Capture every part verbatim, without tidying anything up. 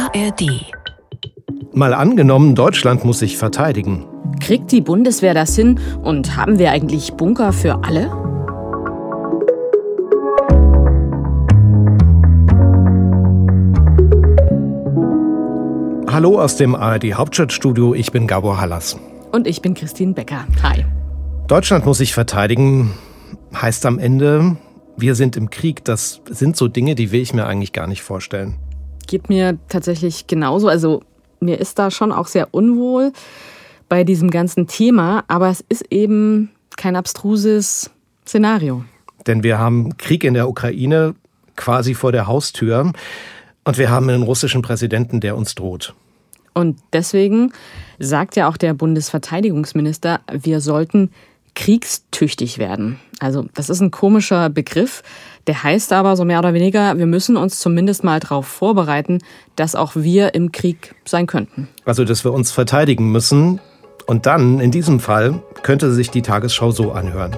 A R D. Mal angenommen, Deutschland muss sich verteidigen. Kriegt die Bundeswehr das hin? Und haben wir eigentlich Bunker für alle? Hallo aus dem A R D Hauptstadtstudio, ich bin Gabor Hallas. Und ich bin Christine Becker. Hi. Deutschland muss sich verteidigen, heißt am Ende, wir sind im Krieg. Das sind so Dinge, die will ich mir eigentlich gar nicht vorstellen. Geht mir tatsächlich genauso. Also mir ist da schon auch sehr unwohl bei diesem ganzen Thema. Aber es ist eben kein abstruses Szenario. Denn wir haben Krieg in der Ukraine quasi vor der Haustür. Und wir haben einen russischen Präsidenten, der uns droht. Und deswegen sagt ja auch der Bundesverteidigungsminister, wir sollten kriegstüchtig werden. Also das ist ein komischer Begriff. Der heißt aber so mehr oder weniger, wir müssen uns zumindest mal darauf vorbereiten, dass auch wir im Krieg sein könnten. Also dass wir uns verteidigen müssen. Und dann, in diesem Fall, könnte sich die Tagesschau so anhören.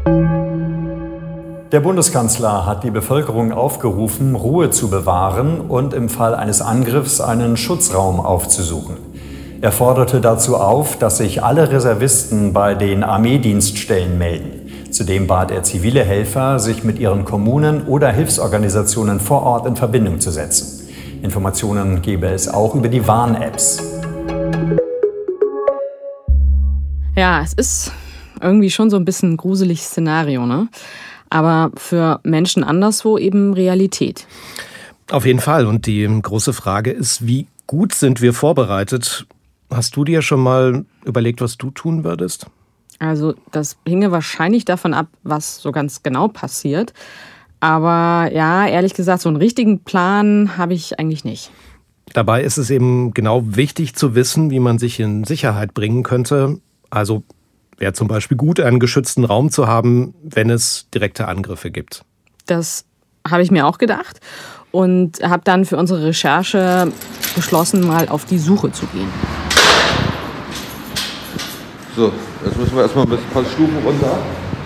Der Bundeskanzler hat die Bevölkerung aufgerufen, Ruhe zu bewahren und im Fall eines Angriffs einen Schutzraum aufzusuchen. Er forderte dazu auf, dass sich alle Reservisten bei den Armeedienststellen melden. Zudem bat er zivile Helfer, sich mit ihren Kommunen oder Hilfsorganisationen vor Ort in Verbindung zu setzen. Informationen gebe es auch über die Warn-Apps. Ja, es ist irgendwie schon so ein bisschen ein gruseliges Szenario, ne? Aber für Menschen anderswo eben Realität. Auf jeden Fall. Und die große Frage ist, wie gut sind wir vorbereitet? Hast du dir schon mal überlegt, was du tun würdest? Also das hinge wahrscheinlich davon ab, was so ganz genau passiert. Aber ja, ehrlich gesagt, so einen richtigen Plan habe ich eigentlich nicht. Dabei ist es eben genau wichtig zu wissen, wie man sich in Sicherheit bringen könnte. Also wäre zum Beispiel gut, einen geschützten Raum zu haben, wenn es direkte Angriffe gibt. Das habe ich mir auch gedacht und habe dann für unsere Recherche beschlossen, mal auf die Suche zu gehen. So, jetzt müssen wir erstmal ein paar Stufen runter.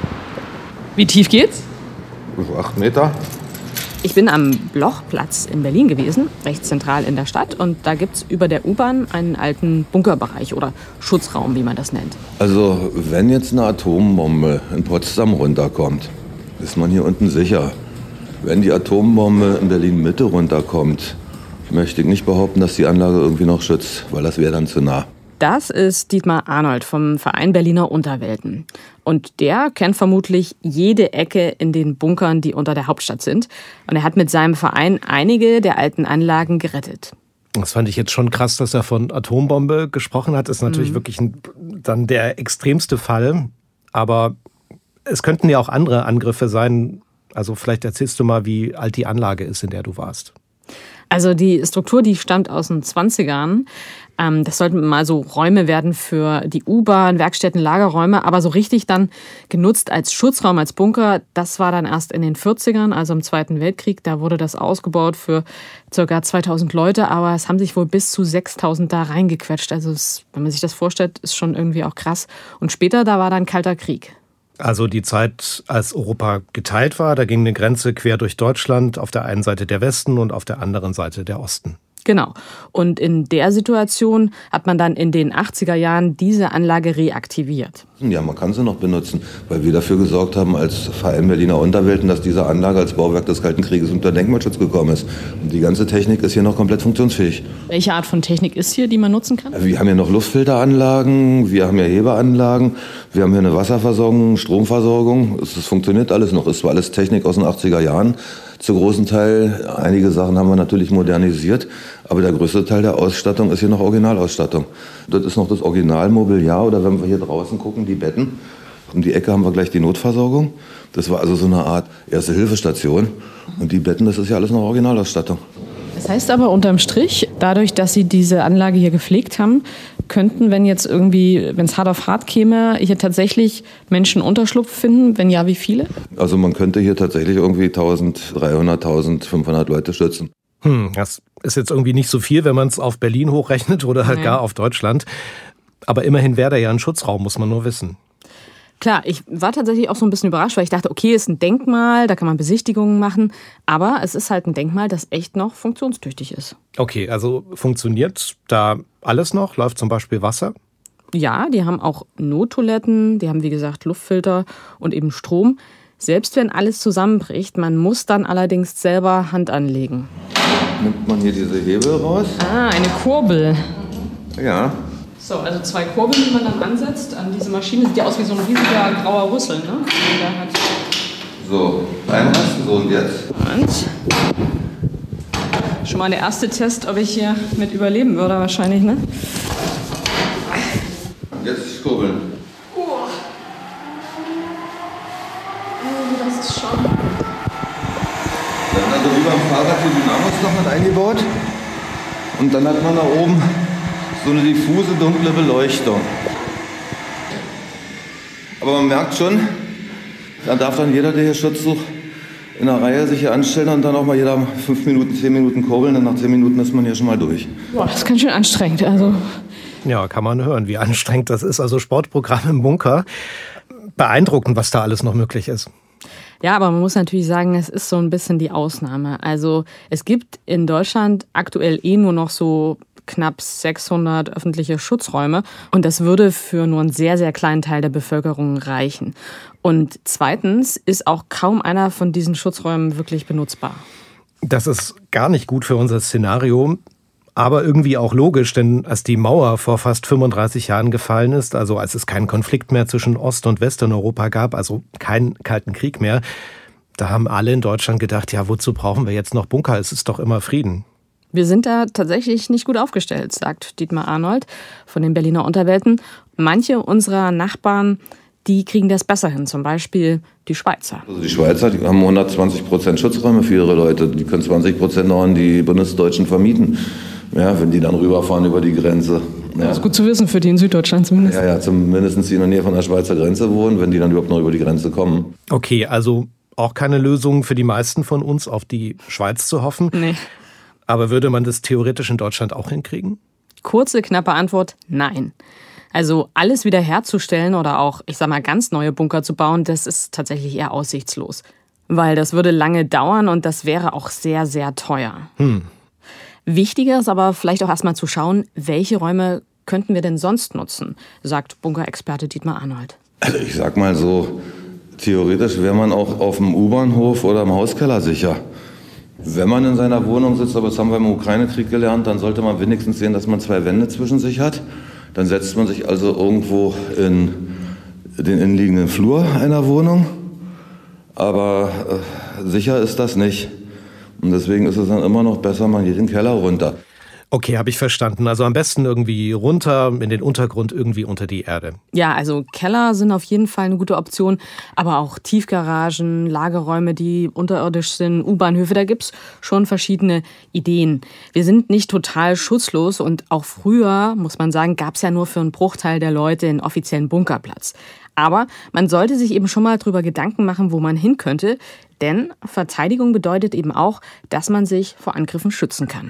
Wie tief geht's? So acht Meter. Ich bin am Blochplatz in Berlin gewesen, recht zentral in der Stadt. Und da gibt's über der U-Bahn einen alten Bunkerbereich oder Schutzraum, wie man das nennt. Also, wenn jetzt eine Atombombe in Potsdam runterkommt, ist man hier unten sicher. Wenn die Atombombe in Berlin-Mitte runterkommt, möchte ich nicht behaupten, dass die Anlage irgendwie noch schützt, weil das wäre dann zu nah. Das ist Dietmar Arnold vom Verein Berliner Unterwelten. Und der kennt vermutlich jede Ecke in den Bunkern, die unter der Hauptstadt sind. Und er hat mit seinem Verein einige der alten Anlagen gerettet. Das fand ich jetzt schon krass, dass er von Atombombe gesprochen hat. Das ist natürlich mhm. wirklich ein, dann der extremste Fall. Aber es könnten ja auch andere Angriffe sein. Also vielleicht erzählst du mal, wie alt die Anlage ist, in der du warst. Also die Struktur, die stammt aus den zwanzigern. Das sollten mal so Räume werden für die U-Bahn, Werkstätten, Lagerräume. Aber so richtig dann genutzt als Schutzraum, als Bunker, das war dann erst in den vierzigern, also im Zweiten Weltkrieg. Da wurde das ausgebaut für ca. zweitausend Leute. Aber es haben sich wohl bis zu sechstausend da reingequetscht. Also es, wenn man sich das vorstellt, ist schon irgendwie auch krass. Und später, da war dann Kalter Krieg. Also die Zeit, als Europa geteilt war, da ging eine Grenze quer durch Deutschland, auf der einen Seite der Westen und auf der anderen Seite der Osten. Genau. Und in der Situation hat man dann in den achtziger Jahren diese Anlage reaktiviert. Ja, man kann sie noch benutzen, weil wir dafür gesorgt haben als Verein Berliner Unterwelten, dass diese Anlage als Bauwerk des Kalten Krieges unter Denkmalschutz gekommen ist. Und die ganze Technik ist hier noch komplett funktionsfähig. Welche Art von Technik ist hier, die man nutzen kann? Wir haben hier noch Luftfilteranlagen, wir haben hier Hebeanlagen, wir haben hier eine Wasserversorgung, Stromversorgung. Es funktioniert alles noch. Es war alles Technik aus den achtziger Jahren. Zu großen Teil, einige Sachen haben wir natürlich modernisiert, aber der größte Teil der Ausstattung ist hier noch Originalausstattung. Das ist noch das Originalmobiliar, oder wenn wir hier draußen gucken, die Betten. Um die Ecke haben wir gleich die Notversorgung. Das war also so eine Art Erste-Hilfestation. Und die Betten, das ist ja alles noch Originalausstattung. Das heißt aber unterm Strich, dadurch, dass Sie diese Anlage hier gepflegt haben, könnten, wenn jetzt irgendwie, wenn es hart auf hart käme, hier tatsächlich Menschen Unterschlupf finden? Wenn ja, wie viele? Also man könnte hier tatsächlich irgendwie dreizehnhundert, eintausendfünfhundert Leute schützen. Hm, das ist jetzt irgendwie nicht so viel, wenn man es auf Berlin hochrechnet oder halt ja. gar auf Deutschland. Aber immerhin wäre da ja ein Schutzraum, muss man nur wissen. Klar, ich war tatsächlich auch so ein bisschen überrascht, weil ich dachte, okay, ist ein Denkmal, da kann man Besichtigungen machen. Aber es ist halt ein Denkmal, das echt noch funktionstüchtig ist. Okay, also funktioniert da alles noch? Läuft zum Beispiel Wasser? Ja, die haben auch Nottoiletten, die haben wie gesagt Luftfilter und eben Strom. Selbst wenn alles zusammenbricht, man muss dann allerdings selber Hand anlegen. Nimmt man hier diese Hebel raus? Ah, eine Kurbel. Ja. So, also zwei Kurbeln, die man dann ansetzt an diese Maschine. Sieht ja aus wie so ein riesiger grauer Rüssel, ne? Der hat So, einrasten, so und jetzt. und schon mal der erste Test, ob ich hier mit überleben würde wahrscheinlich, ne? Jetzt kurbeln. Oh. Oh, das ist schon... Dann also wie beim Fahrrad die Dynamos noch mit eingebaut. Und dann hat man da oben so eine diffuse, dunkle Beleuchtung. Aber man merkt schon, da darf dann jeder, der hier Schutz sucht, in der Reihe sich hier anstellen und dann auch mal jeder fünf Minuten, zehn Minuten kurbeln. Denn nach zehn Minuten ist man hier schon mal durch. Boah, das ist ganz schön anstrengend. Also. Ja, kann man hören, wie anstrengend das ist. Also Sportprogramm im Bunker. Beeindruckend, was da alles noch möglich ist. Ja, aber man muss natürlich sagen, es ist so ein bisschen die Ausnahme. Also es gibt in Deutschland aktuell eh nur noch so knapp sechshundert öffentliche Schutzräume. Und das würde für nur einen sehr, sehr kleinen Teil der Bevölkerung reichen. Und zweitens ist auch kaum einer von diesen Schutzräumen wirklich benutzbar. Das ist gar nicht gut für unser Szenario, aber irgendwie auch logisch, denn als die Mauer vor fast fünfunddreißig Jahren gefallen ist, also als es keinen Konflikt mehr zwischen Ost- und Westeuropa gab, also keinen Kalten Krieg mehr, da haben alle in Deutschland gedacht, ja, wozu brauchen wir jetzt noch Bunker? Es ist doch immer Frieden. Wir sind da tatsächlich nicht gut aufgestellt, sagt Dietmar Arnold von den Berliner Unterwelten. Manche unserer Nachbarn, die kriegen das besser hin, zum Beispiel die Schweizer. Also die Schweizer, die haben hundertzwanzig Prozent Schutzräume für ihre Leute. Die können zwanzig Prozent noch an die Bundesdeutschen vermieten, ja, wenn die dann rüberfahren über die Grenze. Ja. Das ist gut zu wissen für die in Süddeutschland zumindest. Ja, ja, zumindest die in der Nähe von der Schweizer Grenze wohnen, wenn die dann überhaupt noch über die Grenze kommen. Okay, also auch keine Lösung für die meisten von uns, auf die Schweiz zu hoffen. Nee. Aber würde man das theoretisch in Deutschland auch hinkriegen? Kurze, knappe Antwort, nein. Also alles wieder herzustellen oder auch, ich sag mal, ganz neue Bunker zu bauen, das ist tatsächlich eher aussichtslos. Weil das würde lange dauern und das wäre auch sehr, sehr teuer. Hm. Wichtiger ist aber vielleicht auch erstmal zu schauen, welche Räume könnten wir denn sonst nutzen, sagt Bunkerexperte Dietmar Arnold. Also ich sag mal so, theoretisch wäre man auch auf dem U-Bahnhof oder im Hauskeller sicher. Wenn man in seiner Wohnung sitzt, aber das haben wir im Ukraine-Krieg gelernt, dann sollte man wenigstens sehen, dass man zwei Wände zwischen sich hat. Dann setzt man sich also irgendwo in den innenliegenden Flur einer Wohnung. Aber äh, sicher ist das nicht. Und deswegen ist es dann immer noch besser, man geht in den Keller runter. Okay, habe ich verstanden. Also am besten irgendwie runter, in den Untergrund, irgendwie unter die Erde. Ja, also Keller sind auf jeden Fall eine gute Option, aber auch Tiefgaragen, Lagerräume, die unterirdisch sind, U-Bahnhöfe, da gibt's schon verschiedene Ideen. Wir sind nicht total schutzlos und auch früher, muss man sagen, gab's ja nur für einen Bruchteil der Leute einen offiziellen Bunkerplatz. Aber man sollte sich eben schon mal drüber Gedanken machen, wo man hin könnte, denn Verteidigung bedeutet eben auch, dass man sich vor Angriffen schützen kann.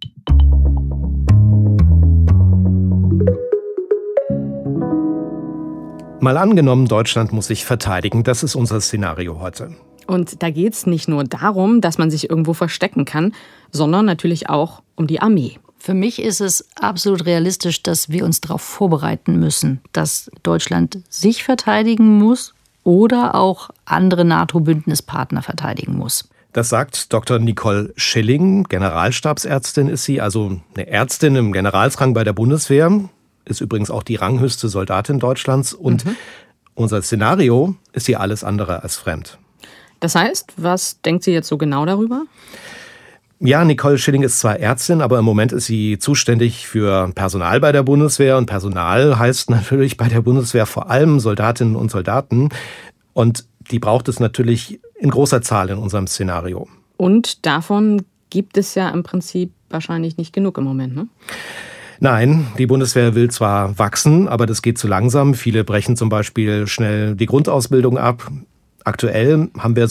Mal angenommen, Deutschland muss sich verteidigen. Das ist unser Szenario heute. Und da geht es nicht nur darum, dass man sich irgendwo verstecken kann, sondern natürlich auch um die Armee. Für mich ist es absolut realistisch, dass wir uns darauf vorbereiten müssen, dass Deutschland sich verteidigen muss oder auch andere NATO-Bündnispartner verteidigen muss. Das sagt Doktor Nicole Schilling, Generalstabsärztin ist sie, also eine Ärztin im Generalsrang bei der Bundeswehr. Ist übrigens auch die ranghöchste Soldatin Deutschlands. Und mhm. unser Szenario ist ihr alles andere als fremd. Das heißt, was denkt sie jetzt so genau darüber? Ja, Nicole Schilling ist zwar Ärztin, aber im Moment ist sie zuständig für Personal bei der Bundeswehr. Und Personal heißt natürlich bei der Bundeswehr vor allem Soldatinnen und Soldaten. Und die braucht es natürlich in großer Zahl in unserem Szenario. Und davon gibt es ja im Prinzip wahrscheinlich nicht genug im Moment, ne? Nein, die Bundeswehr will zwar wachsen, aber das geht zu langsam. Viele brechen zum Beispiel schnell die Grundausbildung ab. Aktuell haben wir so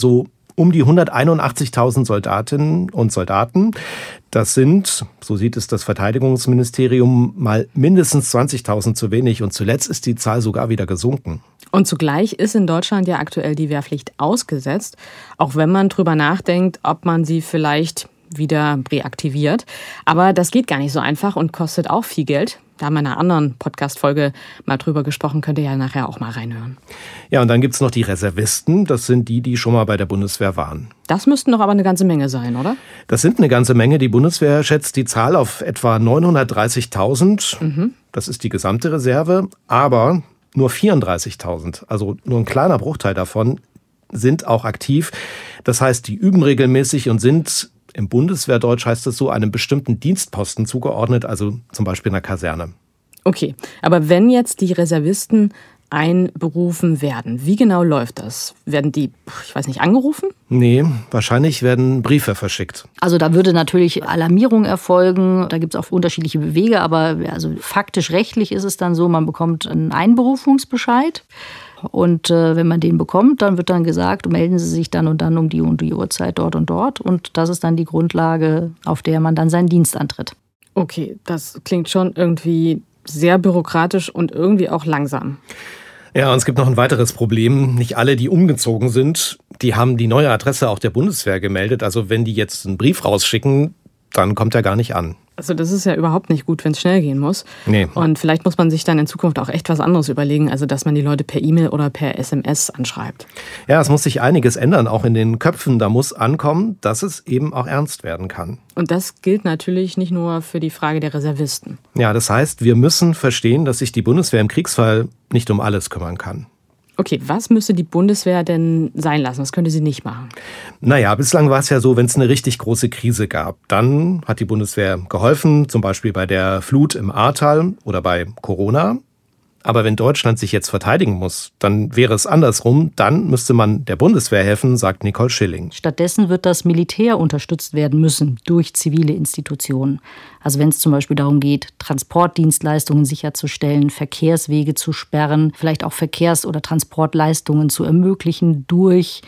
um die hunderteinundachtzigtausend Soldatinnen und Soldaten. Das sind, so sieht es das Verteidigungsministerium, mal mindestens zwanzigtausend zu wenig. Und zuletzt ist die Zahl sogar wieder gesunken. Und zugleich ist in Deutschland ja aktuell die Wehrpflicht ausgesetzt, auch wenn man drüber nachdenkt, ob man sie vielleicht wieder reaktiviert. Aber das geht gar nicht so einfach und kostet auch viel Geld. Da haben wir in einer anderen Podcast-Folge mal drüber gesprochen, könnt ihr ja nachher auch mal reinhören. Ja, und dann gibt es noch die Reservisten. Das sind die, die schon mal bei der Bundeswehr waren. Das müssten doch aber eine ganze Menge sein, oder? Das sind eine ganze Menge. Die Bundeswehr schätzt die Zahl auf etwa neunhundertdreißigtausend. Mhm. Das ist die gesamte Reserve. Aber nur vierunddreißigtausend, also nur ein kleiner Bruchteil davon, sind auch aktiv. Das heißt, die üben regelmäßig und sind, im Bundeswehrdeutsch heißt es so, einem bestimmten Dienstposten zugeordnet, also zum Beispiel einer Kaserne. Okay, aber wenn jetzt die Reservisten einberufen werden, wie genau läuft das? Werden die, ich weiß nicht, angerufen? Nee, wahrscheinlich werden Briefe verschickt. Also da würde natürlich Alarmierung erfolgen. Da gibt es auch unterschiedliche Wege, aber also faktisch rechtlich ist es dann so, man bekommt einen Einberufungsbescheid. Und äh, wenn man den bekommt, dann wird dann gesagt, melden Sie sich dann und dann um die und die Uhrzeit dort und dort. Und das ist dann die Grundlage, auf der man dann seinen Dienst antritt. Okay, das klingt schon irgendwie sehr bürokratisch und irgendwie auch langsam. Ja, und es gibt noch ein weiteres Problem. Nicht alle, die umgezogen sind, die haben die neue Adresse auch der Bundeswehr gemeldet. Also wenn die jetzt einen Brief rausschicken, dann kommt er gar nicht an. Also das ist ja überhaupt nicht gut, wenn es schnell gehen muss. Nee. Und vielleicht muss man sich dann in Zukunft auch echt was anderes überlegen, also dass man die Leute per E-Mail oder per S M S anschreibt. Ja, es muss sich einiges ändern, auch in den Köpfen. Da muss ankommen, dass es eben auch ernst werden kann. Und das gilt natürlich nicht nur für die Frage der Reservisten. Ja, das heißt, wir müssen verstehen, dass sich die Bundeswehr im Kriegsfall nicht um alles kümmern kann. Okay, was müsste die Bundeswehr denn sein lassen? Was könnte sie nicht machen? Naja, bislang war es ja so, wenn es eine richtig große Krise gab, dann hat die Bundeswehr geholfen, zum Beispiel bei der Flut im Ahrtal oder bei Corona. Aber wenn Deutschland sich jetzt verteidigen muss, dann wäre es andersrum. Dann müsste man der Bundeswehr helfen, sagt Nicole Schilling. Stattdessen wird das Militär unterstützt werden müssen durch zivile Institutionen. Also wenn es zum Beispiel darum geht, Transportdienstleistungen sicherzustellen, Verkehrswege zu sperren, vielleicht auch Verkehrs- oder Transportleistungen zu ermöglichen durch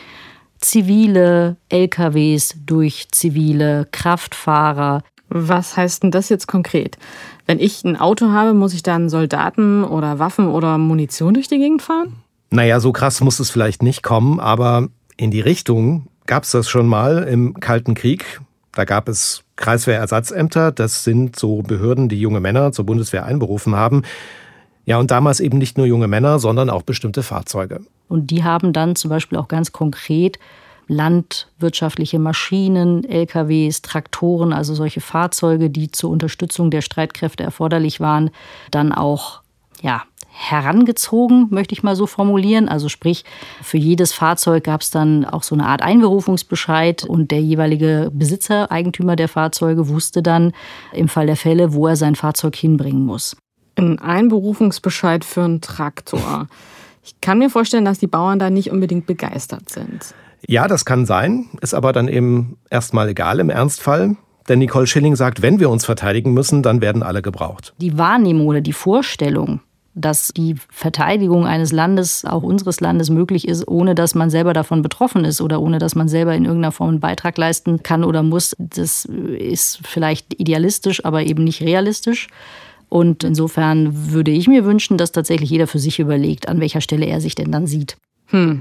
zivile L K Ws, durch zivile Kraftfahrer. Was heißt denn das jetzt konkret? Wenn ich ein Auto habe, muss ich dann Soldaten oder Waffen oder Munition durch die Gegend fahren? Naja, so krass muss es vielleicht nicht kommen, aber in die Richtung gab es das schon mal im Kalten Krieg. Da gab es Kreiswehrersatzämter, das sind so Behörden, die junge Männer zur Bundeswehr einberufen haben. Ja, und damals eben nicht nur junge Männer, sondern auch bestimmte Fahrzeuge. Und die haben dann zum Beispiel auch ganz konkret landwirtschaftliche Maschinen, L K Ws, Traktoren, also solche Fahrzeuge, die zur Unterstützung der Streitkräfte erforderlich waren, dann auch ja, herangezogen, möchte ich mal so formulieren. Also sprich, für jedes Fahrzeug gab es dann auch so eine Art Einberufungsbescheid und der jeweilige Besitzer, Eigentümer der Fahrzeuge wusste dann im Fall der Fälle, wo er sein Fahrzeug hinbringen muss. Ein Einberufungsbescheid für einen Traktor. Ich kann mir vorstellen, dass die Bauern da nicht unbedingt begeistert sind. Ja, das kann sein, ist aber dann eben erstmal egal im Ernstfall. Denn Nicole Schilling sagt, wenn wir uns verteidigen müssen, dann werden alle gebraucht. Die Wahrnehmung oder die Vorstellung, dass die Verteidigung eines Landes, auch unseres Landes, möglich ist, ohne dass man selber davon betroffen ist oder ohne dass man selber in irgendeiner Form einen Beitrag leisten kann oder muss, das ist vielleicht idealistisch, aber eben nicht realistisch. Und insofern würde ich mir wünschen, dass tatsächlich jeder für sich überlegt, an welcher Stelle er sich denn dann sieht. Hm.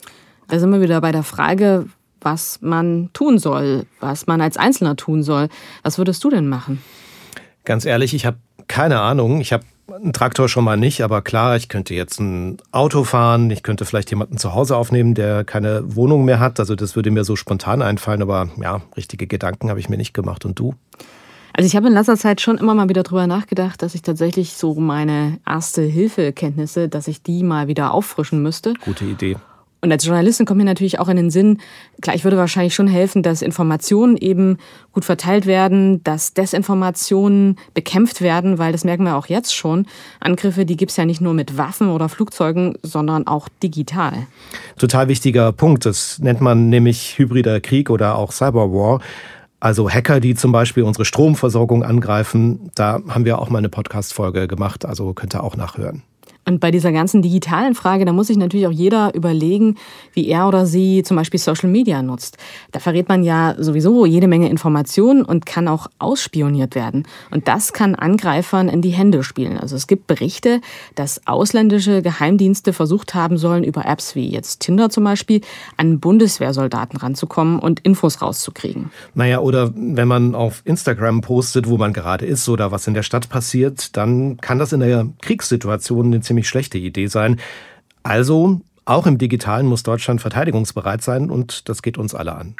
Da sind wir wieder bei der Frage, was man tun soll, was man als Einzelner tun soll. Was würdest du denn machen? Ganz ehrlich, ich habe keine Ahnung. Ich habe einen Traktor schon mal nicht, aber klar, ich könnte jetzt ein Auto fahren. Ich könnte vielleicht jemanden zu Hause aufnehmen, der keine Wohnung mehr hat. Also das würde mir so spontan einfallen, aber ja, richtige Gedanken habe ich mir nicht gemacht. Und du? Also ich habe in letzter Zeit schon immer mal wieder drüber nachgedacht, dass ich tatsächlich so meine Erste-Hilfe-Kenntnisse, dass ich die mal wieder auffrischen müsste. Gute Idee. Und als Journalistin kommt mir natürlich auch in den Sinn, klar, ich würde wahrscheinlich schon helfen, dass Informationen eben gut verteilt werden, dass Desinformationen bekämpft werden, weil das merken wir auch jetzt schon. Angriffe, die gibt's ja nicht nur mit Waffen oder Flugzeugen, sondern auch digital. Total wichtiger Punkt. Das nennt man nämlich hybrider Krieg oder auch Cyberwar. Also Hacker, die zum Beispiel unsere Stromversorgung angreifen. Da haben wir auch mal eine Podcast-Folge gemacht, also könnt ihr auch nachhören. Und bei dieser ganzen digitalen Frage, da muss sich natürlich auch jeder überlegen, wie er oder sie zum Beispiel Social Media nutzt. Da verrät man ja sowieso jede Menge Informationen und kann auch ausspioniert werden. Und das kann Angreifern in die Hände spielen. Also es gibt Berichte, dass ausländische Geheimdienste versucht haben sollen, über Apps wie jetzt Tinder zum Beispiel, an Bundeswehrsoldaten ranzukommen und Infos rauszukriegen. Naja, oder wenn man auf Instagram postet, wo man gerade ist oder was in der Stadt passiert, dann kann das in der Kriegssituation eine ziemlich schlechte Idee sein. Also, auch im Digitalen muss Deutschland verteidigungsbereit sein und das geht uns alle an.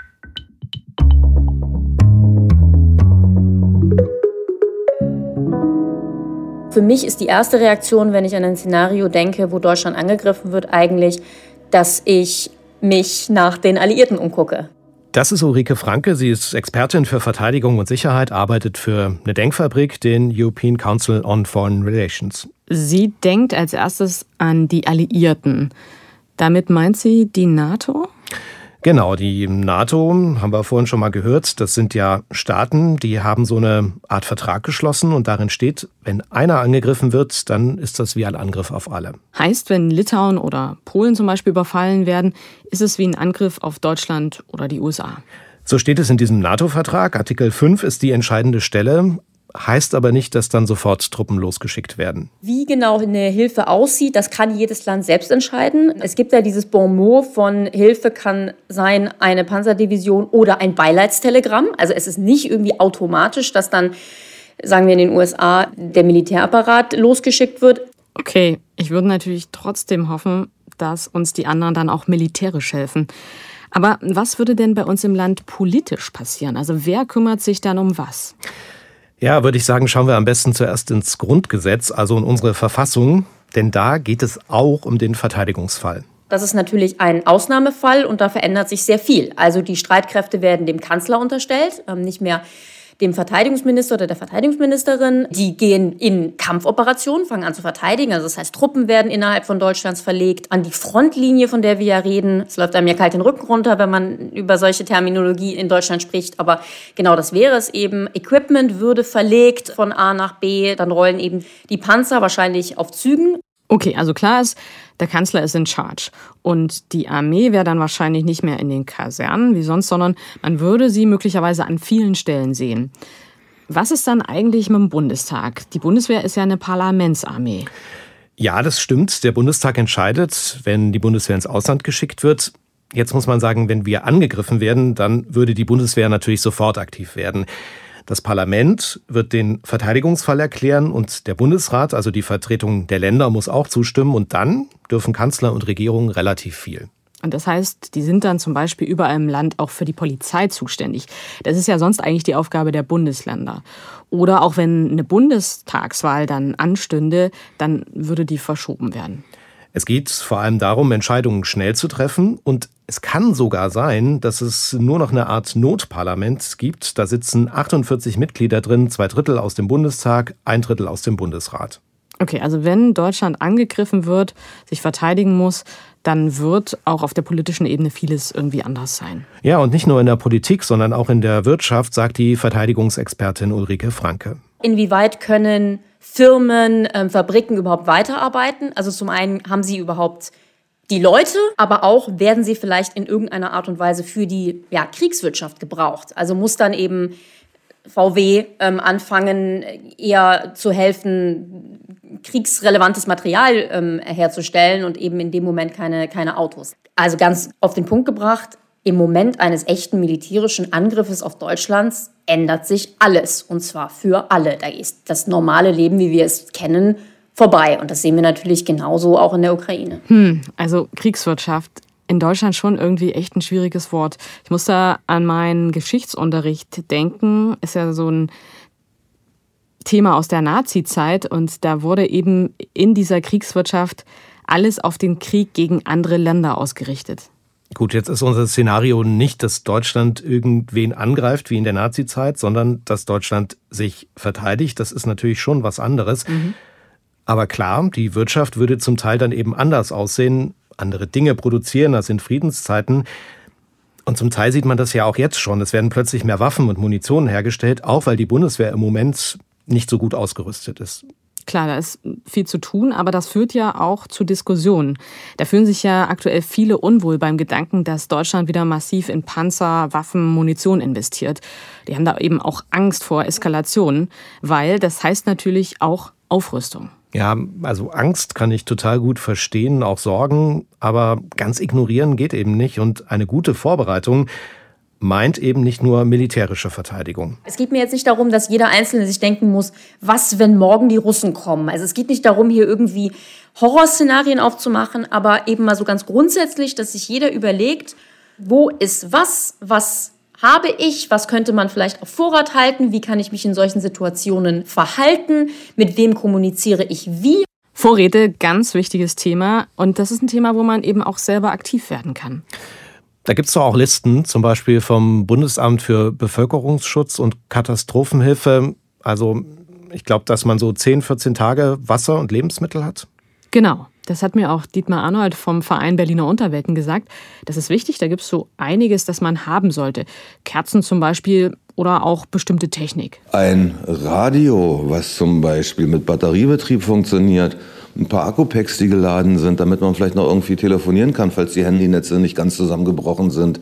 Für mich ist die erste Reaktion, wenn ich an ein Szenario denke, wo Deutschland angegriffen wird, eigentlich, dass ich mich nach den Alliierten umgucke. Das ist Ulrike Franke. Sie ist Expertin für Verteidigung und Sicherheit, arbeitet für eine Denkfabrik, den European Council on Foreign Relations. Sie denkt als erstes an die Alliierten. Damit meint sie die NATO? Genau, die NATO, haben wir vorhin schon mal gehört, das sind ja Staaten, die haben so eine Art Vertrag geschlossen und darin steht, wenn einer angegriffen wird, dann ist das wie ein Angriff auf alle. Heißt, wenn Litauen oder Polen zum Beispiel überfallen werden, ist es wie ein Angriff auf Deutschland oder die U S A. So steht es in diesem NATO-Vertrag. Artikel fünf ist die entscheidende Stelle. Heißt aber nicht, dass dann sofort Truppen losgeschickt werden. Wie genau eine Hilfe aussieht, das kann jedes Land selbst entscheiden. Es gibt ja dieses Bon mot von Hilfe kann sein eine Panzerdivision oder ein Beileidstelegramm. Also es ist nicht irgendwie automatisch, dass dann, sagen wir in den U S A, der Militärapparat losgeschickt wird. Okay, ich würde natürlich trotzdem hoffen, dass uns die anderen dann auch militärisch helfen. Aber was würde denn bei uns im Land politisch passieren? Also wer kümmert sich dann um was? Ja, würde ich sagen, schauen wir am besten zuerst ins Grundgesetz, also in unsere Verfassung, denn da geht es auch um den Verteidigungsfall. Das ist natürlich ein Ausnahmefall und da verändert sich sehr viel. Also die Streitkräfte werden dem Kanzler unterstellt, nicht mehr dem Verteidigungsminister oder der Verteidigungsministerin. Die gehen in Kampfoperationen, fangen an zu verteidigen. Also das heißt, Truppen werden innerhalb von Deutschlands verlegt an die Frontlinie, von der wir ja reden. Es läuft einem ja kalt den Rücken runter, wenn man über solche Terminologie in Deutschland spricht. Aber genau das wäre es eben. Equipment würde verlegt von A nach B. Dann rollen eben die Panzer wahrscheinlich auf Zügen. Okay, also klar ist, der Kanzler ist in charge. Und die Armee wäre dann wahrscheinlich nicht mehr in den Kasernen wie sonst, sondern man würde sie möglicherweise an vielen Stellen sehen. Was ist dann eigentlich mit dem Bundestag? Die Bundeswehr ist ja eine Parlamentsarmee. Ja, das stimmt. Der Bundestag entscheidet, wenn die Bundeswehr ins Ausland geschickt wird. Jetzt muss man sagen, wenn wir angegriffen werden, dann würde die Bundeswehr natürlich sofort aktiv werden. Das Parlament wird den Verteidigungsfall erklären und der Bundesrat, also die Vertretung der Länder, muss auch zustimmen. Und dann dürfen Kanzler und Regierung relativ viel. Und das heißt, die sind dann zum Beispiel überall im Land auch für die Polizei zuständig. Das ist ja sonst eigentlich die Aufgabe der Bundesländer. Oder auch wenn eine Bundestagswahl dann anstünde, dann würde die verschoben werden. Es geht vor allem darum, Entscheidungen schnell zu treffen. Und es kann sogar sein, dass es nur noch eine Art Notparlament gibt. Da sitzen achtundvierzig Mitglieder drin, zwei Drittel aus dem Bundestag, ein Drittel aus dem Bundesrat. Okay, also wenn Deutschland angegriffen wird, sich verteidigen muss, dann wird auch auf der politischen Ebene vieles irgendwie anders sein. Ja, und nicht nur in der Politik, sondern auch in der Wirtschaft, sagt die Verteidigungsexpertin Ulrike Franke. Inwieweit können Firmen, äh, Fabriken überhaupt weiterarbeiten? Also zum einen haben sie überhaupt die Leute, aber auch werden sie vielleicht in irgendeiner Art und Weise für die ja, Kriegswirtschaft gebraucht. Also muss dann eben V W ähm, anfangen, eher zu helfen, kriegsrelevantes Material ähm, herzustellen und eben in dem Moment keine, keine Autos. Also ganz auf den Punkt gebracht, im Moment eines echten militärischen Angriffes auf Deutschland ändert sich alles. Und zwar für alle. Da ist das normale Leben, wie wir es kennen, vorbei. Und das sehen wir natürlich genauso auch in der Ukraine. Hm, also Kriegswirtschaft. In Deutschland schon irgendwie echt ein schwieriges Wort. Ich muss da an meinen Geschichtsunterricht denken. Ist ja so ein Thema aus der Nazi-Zeit. Und da wurde eben in dieser Kriegswirtschaft alles auf den Krieg gegen andere Länder ausgerichtet. Gut, jetzt ist unser Szenario nicht, dass Deutschland irgendwen angreift wie in der Nazi-Zeit, sondern dass Deutschland sich verteidigt. Das ist natürlich schon was anderes. Mhm. Aber klar, die Wirtschaft würde zum Teil dann eben anders aussehen, andere Dinge produzieren als in Friedenszeiten. Und zum Teil sieht man das ja auch jetzt schon. Es werden plötzlich mehr Waffen und Munition hergestellt, auch weil die Bundeswehr im Moment nicht so gut ausgerüstet ist. Klar, da ist viel zu tun, aber das führt ja auch zu Diskussionen. Da fühlen sich ja aktuell viele unwohl beim Gedanken, dass Deutschland wieder massiv in Panzer, Waffen, Munition investiert. Die haben da eben auch Angst vor Eskalationen, weil das heißt natürlich auch Aufrüstung. Ja, also Angst kann ich total gut verstehen, auch Sorgen, aber ganz ignorieren geht eben nicht. Und eine gute Vorbereitung meint eben nicht nur militärische Verteidigung. Es geht mir jetzt nicht darum, dass jeder Einzelne sich denken muss, was, wenn morgen die Russen kommen. Also es geht nicht darum, hier irgendwie Horrorszenarien aufzumachen, aber eben mal so ganz grundsätzlich, dass sich jeder überlegt, wo ist was, was habe ich, was könnte man vielleicht auf Vorrat halten, wie kann ich mich in solchen Situationen verhalten, mit wem kommuniziere ich wie. Vorräte, ganz wichtiges Thema, und das ist ein Thema, wo man eben auch selber aktiv werden kann. Da gibt es doch auch Listen, zum Beispiel vom Bundesamt für Bevölkerungsschutz und Katastrophenhilfe. Also ich glaube, dass man so zehn, vierzehn Tage Wasser und Lebensmittel hat. Genau, das hat mir auch Dietmar Arnold vom Verein Berliner Unterwelten gesagt. Das ist wichtig, da gibt es so einiges, das man haben sollte. Kerzen zum Beispiel oder auch bestimmte Technik. Ein Radio, was zum Beispiel mit Batteriebetrieb funktioniert. Ein paar Akkupacks, die geladen sind, damit man vielleicht noch irgendwie telefonieren kann, falls die Handynetze nicht ganz zusammengebrochen sind.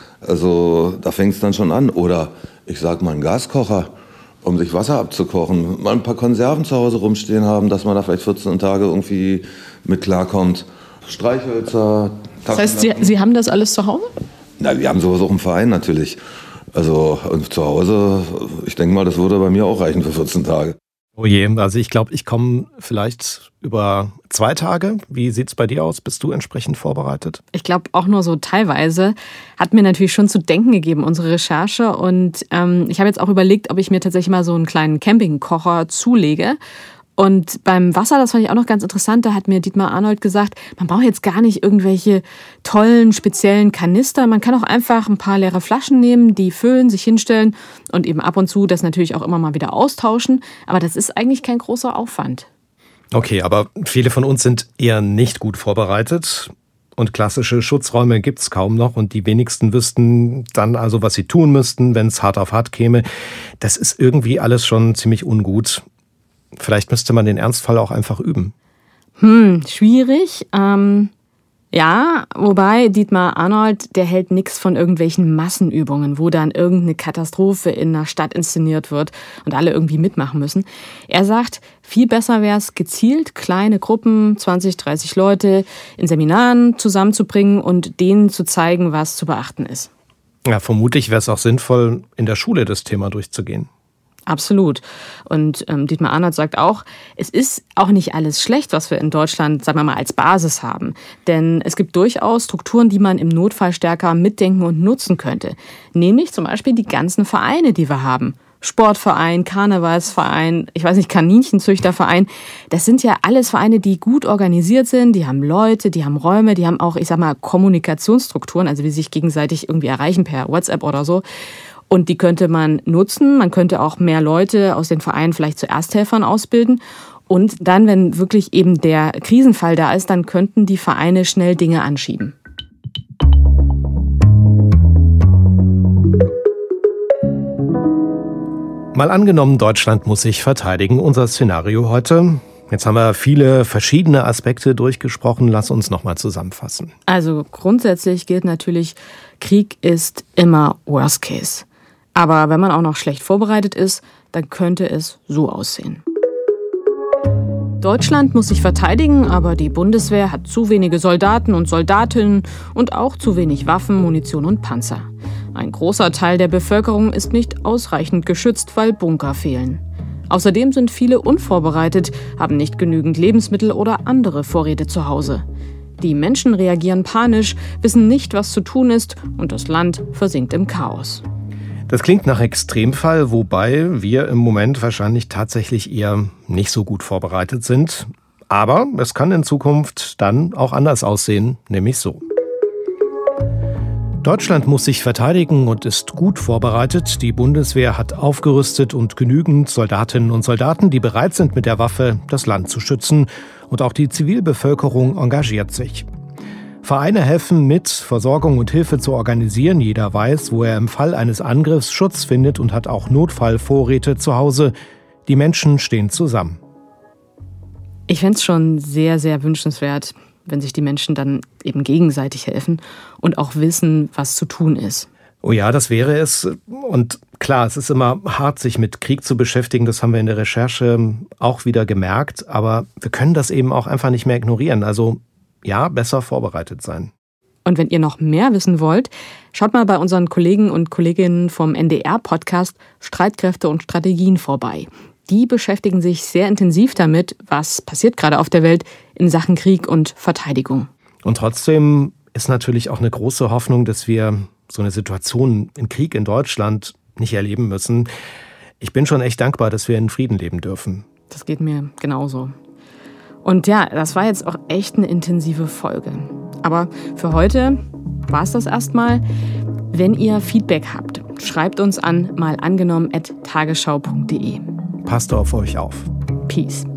Also da fängt es dann schon an. Oder ich sag mal einen Gaskocher, um sich Wasser abzukochen. Mal ein paar Konserven zu Hause rumstehen haben, dass man da vielleicht vierzehn Tage irgendwie mit klarkommt. Streichhölzer. Das heißt, Sie, Sie haben das alles zu Hause? Na, wir haben sowas auch im Verein natürlich. Also und zu Hause, ich denke mal, das würde bei mir auch reichen für vierzehn Tage. Oh je, also ich glaube, ich komme vielleicht über zwei Tage. Wie sieht es bei dir aus? Bist du entsprechend vorbereitet? Ich glaube auch nur so teilweise. Hat mir natürlich schon zu denken gegeben, unsere Recherche. Und ähm, ich habe jetzt auch überlegt, ob ich mir tatsächlich mal so einen kleinen Campingkocher zulege. Und beim Wasser, das fand ich auch noch ganz interessant, da hat mir Dietmar Arnold gesagt, man braucht jetzt gar nicht irgendwelche tollen, speziellen Kanister. Man kann auch einfach ein paar leere Flaschen nehmen, die füllen, sich hinstellen und eben ab und zu das natürlich auch immer mal wieder austauschen. Aber das ist eigentlich kein großer Aufwand. Okay, aber viele von uns sind eher nicht gut vorbereitet. Und klassische Schutzräume gibt es kaum noch. Und die wenigsten wüssten dann also, was sie tun müssten, wenn es hart auf hart käme. Das ist irgendwie alles schon ziemlich ungut. Vielleicht müsste man den Ernstfall auch einfach üben. Hm, schwierig. Ähm, ja, wobei Dietmar Arnold, der hält nichts von irgendwelchen Massenübungen, wo dann irgendeine Katastrophe in einer Stadt inszeniert wird und alle irgendwie mitmachen müssen. Er sagt, viel besser wäre es, gezielt kleine Gruppen, zwanzig, dreißig Leute, in Seminaren zusammenzubringen und denen zu zeigen, was zu beachten ist. Ja, vermutlich wäre es auch sinnvoll, in der Schule das Thema durchzugehen. Absolut. Und ähm, Dietmar Arnold sagt auch, es ist auch nicht alles schlecht, was wir in Deutschland, sagen wir mal, als Basis haben. Denn es gibt durchaus Strukturen, die man im Notfall stärker mitdenken und nutzen könnte. Nämlich zum Beispiel die ganzen Vereine, die wir haben. Sportverein, Karnevalsverein, ich weiß nicht, Kaninchenzüchterverein. Das sind ja alles Vereine, die gut organisiert sind. Die haben Leute, die haben Räume, die haben auch, ich sag mal, Kommunikationsstrukturen, also wie sie sich gegenseitig irgendwie erreichen per WhatsApp oder so. Und die könnte man nutzen. Man könnte auch mehr Leute aus den Vereinen vielleicht zu Ersthelfern ausbilden. Und dann, wenn wirklich eben der Krisenfall da ist, dann könnten die Vereine schnell Dinge anschieben. Mal angenommen, Deutschland muss sich verteidigen. Unser Szenario heute. Jetzt haben wir viele verschiedene Aspekte durchgesprochen. Lass uns nochmal zusammenfassen. Also grundsätzlich gilt natürlich, Krieg ist immer Worst Case. Aber wenn man auch noch schlecht vorbereitet ist, dann könnte es so aussehen. Deutschland muss sich verteidigen, aber die Bundeswehr hat zu wenige Soldaten und Soldatinnen und auch zu wenig Waffen, Munition und Panzer. Ein großer Teil der Bevölkerung ist nicht ausreichend geschützt, weil Bunker fehlen. Außerdem sind viele unvorbereitet, haben nicht genügend Lebensmittel oder andere Vorräte zu Hause. Die Menschen reagieren panisch, wissen nicht, was zu tun ist und das Land versinkt im Chaos. Das klingt nach Extremfall, wobei wir im Moment wahrscheinlich tatsächlich eher nicht so gut vorbereitet sind. Aber es kann in Zukunft dann auch anders aussehen, nämlich so. Deutschland muss sich verteidigen und ist gut vorbereitet. Die Bundeswehr hat aufgerüstet und genügend Soldatinnen und Soldaten, die bereit sind, mit der Waffe das Land zu schützen. Und auch die Zivilbevölkerung engagiert sich. Vereine helfen mit, Versorgung und Hilfe zu organisieren. Jeder weiß, wo er im Fall eines Angriffs Schutz findet und hat auch Notfallvorräte zu Hause. Die Menschen stehen zusammen. Ich fände es schon sehr, sehr wünschenswert, wenn sich die Menschen dann eben gegenseitig helfen und auch wissen, was zu tun ist. Oh ja, das wäre es. Und klar, es ist immer hart, sich mit Krieg zu beschäftigen. Das haben wir in der Recherche auch wieder gemerkt. Aber wir können das eben auch einfach nicht mehr ignorieren. Also ja, besser vorbereitet sein. Und wenn ihr noch mehr wissen wollt, schaut mal bei unseren Kollegen und Kolleginnen vom N D R-Podcast Streitkräfte und Strategien vorbei. Die beschäftigen sich sehr intensiv damit, was passiert gerade auf der Welt in Sachen Krieg und Verteidigung. Und trotzdem ist natürlich auch eine große Hoffnung, dass wir so eine Situation im Krieg in Deutschland nicht erleben müssen. Ich bin schon echt dankbar, dass wir in Frieden leben dürfen. Das geht mir genauso. Und ja, das war jetzt auch echt eine intensive Folge. Aber für heute war es das erstmal. Wenn ihr Feedback habt, schreibt uns an malangenommen at tagesschau punkt de. Passt auf euch auf. Peace.